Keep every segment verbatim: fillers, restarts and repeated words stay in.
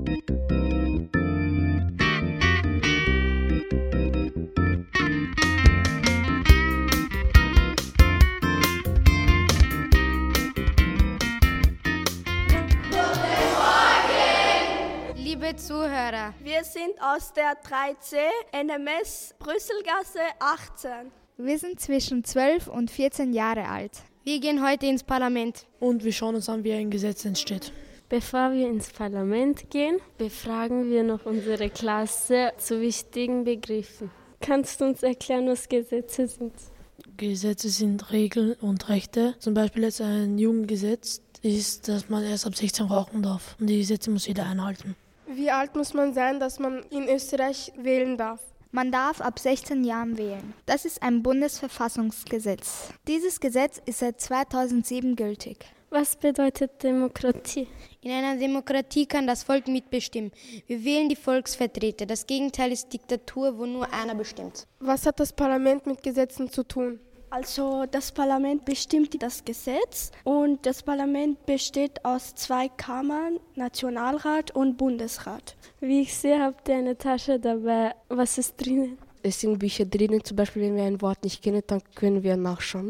Liebe Zuhörer, wir sind aus der drei C N M S Brüsselgasse achtzehn. Wir sind zwischen zwölf und vierzehn Jahre alt. Wir gehen heute ins Parlament. Und wir schauen uns an, wie ein Gesetz entsteht. Bevor wir ins Parlament gehen, befragen wir noch unsere Klasse zu wichtigen Begriffen. Kannst du uns erklären, was Gesetze sind? Gesetze sind Regeln und Rechte. Zum Beispiel jetzt ein Jugendgesetz ist, dass man erst ab sechzehn rauchen darf. Und die Gesetze muss jeder einhalten. Wie alt muss man sein, dass man in Österreich wählen darf? Man darf ab sechzehn Jahren wählen. Das ist ein Bundesverfassungsgesetz. Dieses Gesetz ist seit zweitausendsieben gültig. Was bedeutet Demokratie? In einer Demokratie kann das Volk mitbestimmen. Wir wählen die Volksvertreter. Das Gegenteil ist Diktatur, wo nur einer bestimmt. Was hat das Parlament mit Gesetzen zu tun? Also das Parlament bestimmt das Gesetz und das Parlament besteht aus zwei Kammern, Nationalrat und Bundesrat. Wie ich sehe, habt ihr eine Tasche dabei. Was ist drinnen? Es sind Bücher drinnen, zum Beispiel wenn wir ein Wort nicht kennen, dann können wir nachschauen.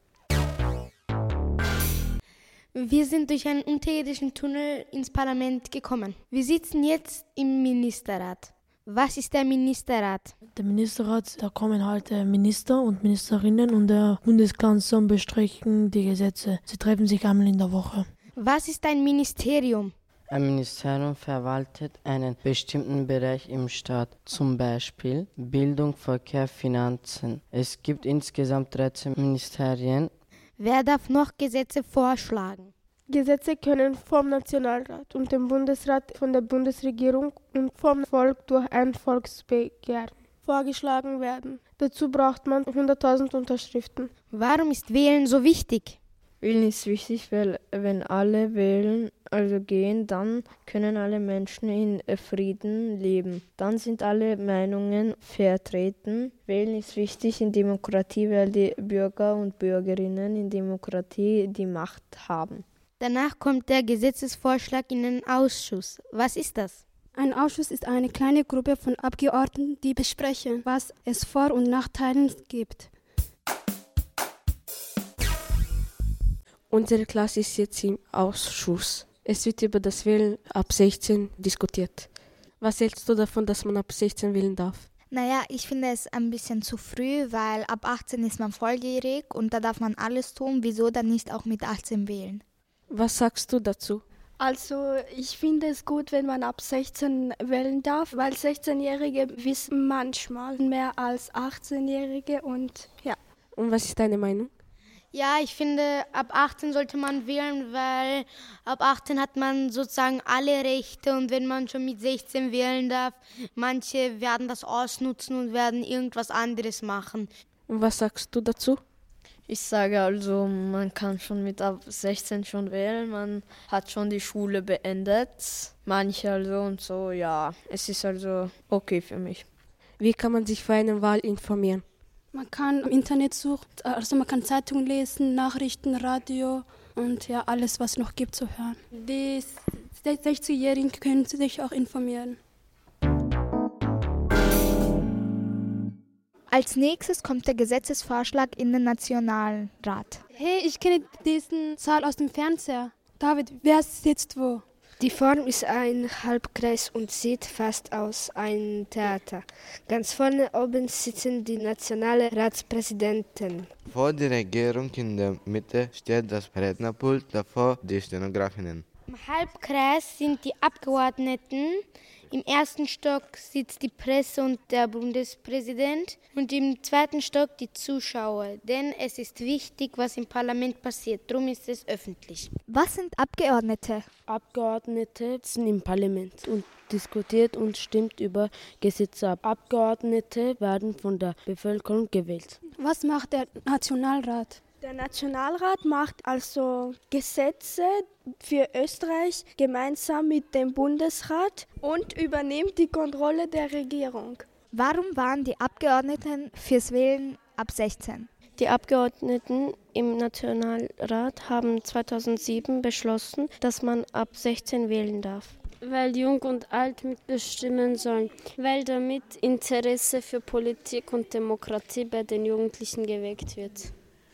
Wir sind durch einen unterirdischen Tunnel ins Parlament gekommen. Wir sitzen jetzt im Ministerrat. Was ist der Ministerrat? Der Ministerrat, da kommen halt Minister und Ministerinnen und der Bundeskanzler und besprechen die Gesetze. Sie treffen sich einmal in der Woche. Was ist ein Ministerium? Ein Ministerium verwaltet einen bestimmten Bereich im Staat, zum Beispiel Bildung, Verkehr, Finanzen. Es gibt insgesamt dreizehn Ministerien. Wer darf noch Gesetze vorschlagen? Gesetze können vom Nationalrat und dem Bundesrat von der Bundesregierung und vom Volk durch ein Volksbegehren vorgeschlagen werden. Dazu braucht man hunderttausend Unterschriften. Warum ist Wählen so wichtig? Wählen ist wichtig, weil wenn alle wählen, also gehen, dann können alle Menschen in Frieden leben. Dann sind alle Meinungen vertreten. Wählen ist wichtig in Demokratie, weil die Bürger und Bürgerinnen in Demokratie die Macht haben. Danach kommt der Gesetzesvorschlag in den Ausschuss. Was ist das? Ein Ausschuss ist eine kleine Gruppe von Abgeordneten, die besprechen, was es Vor- und Nachteile gibt. Unsere Klasse ist jetzt im Ausschuss. Es wird über das Wählen ab sechzehn diskutiert. Was hältst du davon, dass man ab sechzehn wählen darf? Naja, ich finde es ein bisschen zu früh, weil ab achtzehn ist man volljährig und da darf man alles tun. Wieso dann nicht auch mit achtzehn wählen? Was sagst du dazu? Also ich finde es gut, wenn man ab sechzehn wählen darf, weil sechzehnjährige wissen manchmal mehr als achtzehnjährige und ja. Und was ist deine Meinung? Ja, ich finde, ab achtzehn sollte man wählen, weil ab achtzehn hat man sozusagen alle Rechte und wenn man schon mit sechzehn wählen darf, manche werden das ausnutzen und werden irgendwas anderes machen. Und was sagst du dazu? Ich sage also, man kann schon mit ab sechzehn schon wählen, man hat schon die Schule beendet, manche also und so, ja, es ist also okay für mich. Wie kann man sich für eine Wahl informieren? Man kann im Internet suchen, also man kann Zeitungen lesen, Nachrichten, Radio und ja, alles, was es noch gibt zu hören. Die sechzigjährigen können sich auch informieren. Als nächstes kommt der Gesetzesvorschlag in den Nationalrat. Hey, ich kenne diesen Saal aus dem Fernseher. David, wer sitzt wo? Die Form ist ein Halbkreis und sieht fast aus wie ein Theater. Ganz vorne oben sitzen die Nationalratspräsidenten. Vor der Regierung in der Mitte steht das Rednerpult, davor die Stenografinnen. Im Halbkreis sind die Abgeordneten, im ersten Stock sitzt die Presse und der Bundespräsident und im zweiten Stock die Zuschauer. Denn es ist wichtig, was im Parlament passiert, darum ist es öffentlich. Was sind Abgeordnete? Abgeordnete sind im Parlament und diskutiert und stimmt über Gesetze ab. Abgeordnete werden von der Bevölkerung gewählt. Was macht der Nationalrat? Der Nationalrat macht also Gesetze für Österreich gemeinsam mit dem Bundesrat und übernimmt die Kontrolle der Regierung. Warum waren die Abgeordneten fürs Wählen ab sechzehn? Die Abgeordneten im Nationalrat haben zweitausendsieben beschlossen, dass man ab sechzehn wählen darf. Weil Jung und Alt mitbestimmen sollen, weil damit Interesse für Politik und Demokratie bei den Jugendlichen geweckt wird.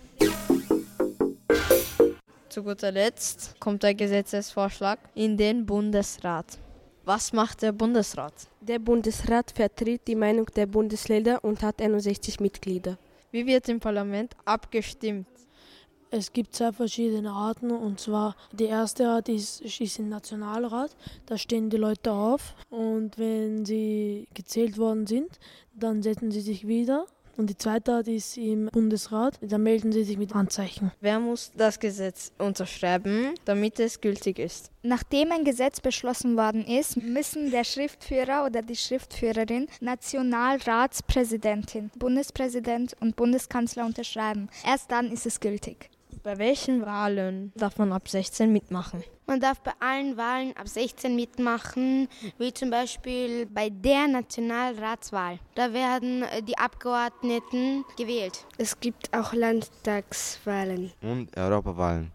Zu guter Letzt kommt der Gesetzesvorschlag in den Bundesrat. Was macht der Bundesrat? Der Bundesrat vertritt die Meinung der Bundesländer und hat einundsechzig Mitglieder. Wie wird im Parlament abgestimmt? Es gibt zwei verschiedene Arten, und zwar die erste Art ist, ist im Nationalrat. Da stehen die Leute auf und wenn sie gezählt worden sind, dann setzen sie sich wieder. Und die zweite Art ist im Bundesrat, da melden sie sich mit Handzeichen. Wer muss das Gesetz unterschreiben, damit es gültig ist? Nachdem ein Gesetz beschlossen worden ist, müssen der Schriftführer oder die Schriftführerin, Nationalratspräsidentin, Bundespräsident und Bundeskanzler unterschreiben. Erst dann ist es gültig. Bei welchen Wahlen darf man ab sechzehn mitmachen? Man darf bei allen Wahlen ab sechzehn mitmachen, wie zum Beispiel bei der Nationalratswahl. Da werden die Abgeordneten gewählt. Es gibt auch Landtagswahlen. Und Europawahlen.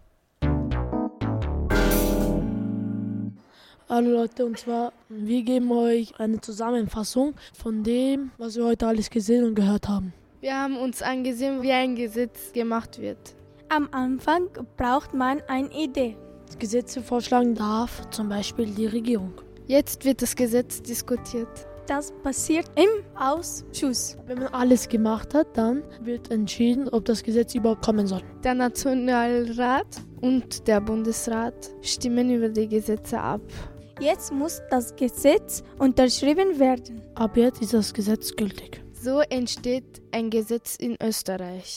Hallo Leute, und zwar, wir geben euch eine Zusammenfassung von dem, was wir heute alles gesehen und gehört haben. Wir haben uns angesehen, wie ein Gesetz gemacht wird. Am Anfang braucht man eine Idee. Gesetze vorschlagen darf zum Beispiel die Regierung. Jetzt wird das Gesetz diskutiert. Das passiert im Ausschuss. Wenn man alles gemacht hat, dann wird entschieden, ob das Gesetz überhaupt kommen soll. Der Nationalrat und der Bundesrat stimmen über die Gesetze ab. Jetzt muss das Gesetz unterschrieben werden. Ab jetzt ist das Gesetz gültig. So entsteht ein Gesetz in Österreich.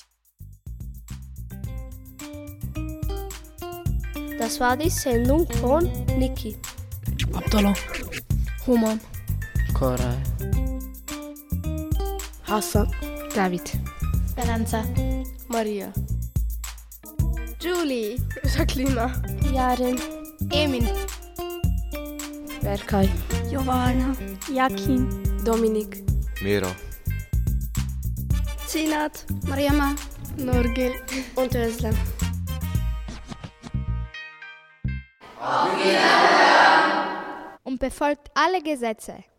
Das war die Sendung von Niki, Abdallah, Human, Koray, Hassan, David, Speranza, Maria, Julie, Jacqueline, Yaren, Emin, Berkay, Giovanna, Jakin, Dominik, Miro, Zinat, Mariama, Norgel und Özlem. und befolgt alle Gesetze.